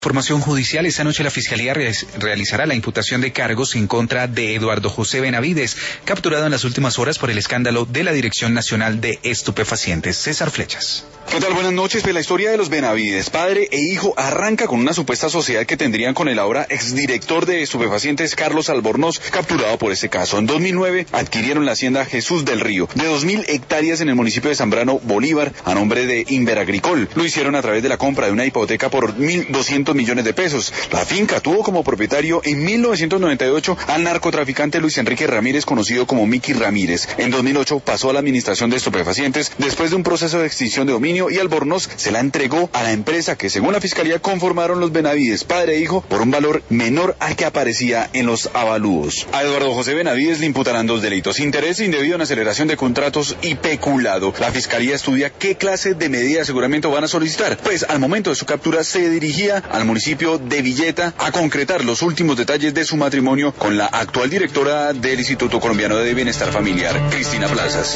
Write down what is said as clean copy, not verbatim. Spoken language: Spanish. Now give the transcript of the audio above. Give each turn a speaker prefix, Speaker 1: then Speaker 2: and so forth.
Speaker 1: Formación judicial. Esta noche la Fiscalía realizará la imputación de cargos en contra de Eduardo José Benavides, capturado en las últimas horas por el escándalo de la Dirección Nacional de Estupefacientes. César Flechas.
Speaker 2: ¿Qué tal? Buenas noches. Pues la historia de los Benavides, padre e hijo, arranca con una supuesta sociedad que tendrían con el ahora exdirector de estupefacientes Carlos Albornoz, capturado por este caso. En 2009 adquirieron la hacienda Jesús del Río, de 2.000 hectáreas en el municipio de Zambrano, Bolívar, a nombre de Inveragricol. Lo hicieron a través de la compra de una hipoteca por 1.200 millones de pesos. La finca tuvo como propietario en 1998 al narcotraficante Luis Enrique Ramírez, conocido como Mickey Ramírez. En 2008 pasó a la administración de estupefacientes después de un proceso de extinción de dominio, y Albornoz se la entregó a la empresa que, según la Fiscalía, conformaron los Benavides, padre e hijo, por un valor menor al que aparecía en los avalúos. A Eduardo José Benavides le imputarán 2 delitos: interés indebido en aceleración de contratos y peculado. La Fiscalía estudia qué clase de medida de aseguramiento van a solicitar, pues al momento de su captura se dirigía al municipio de Villeta a concretar los últimos detalles de su matrimonio con la actual directora del Instituto Colombiano de Bienestar Familiar, Cristina Plazas.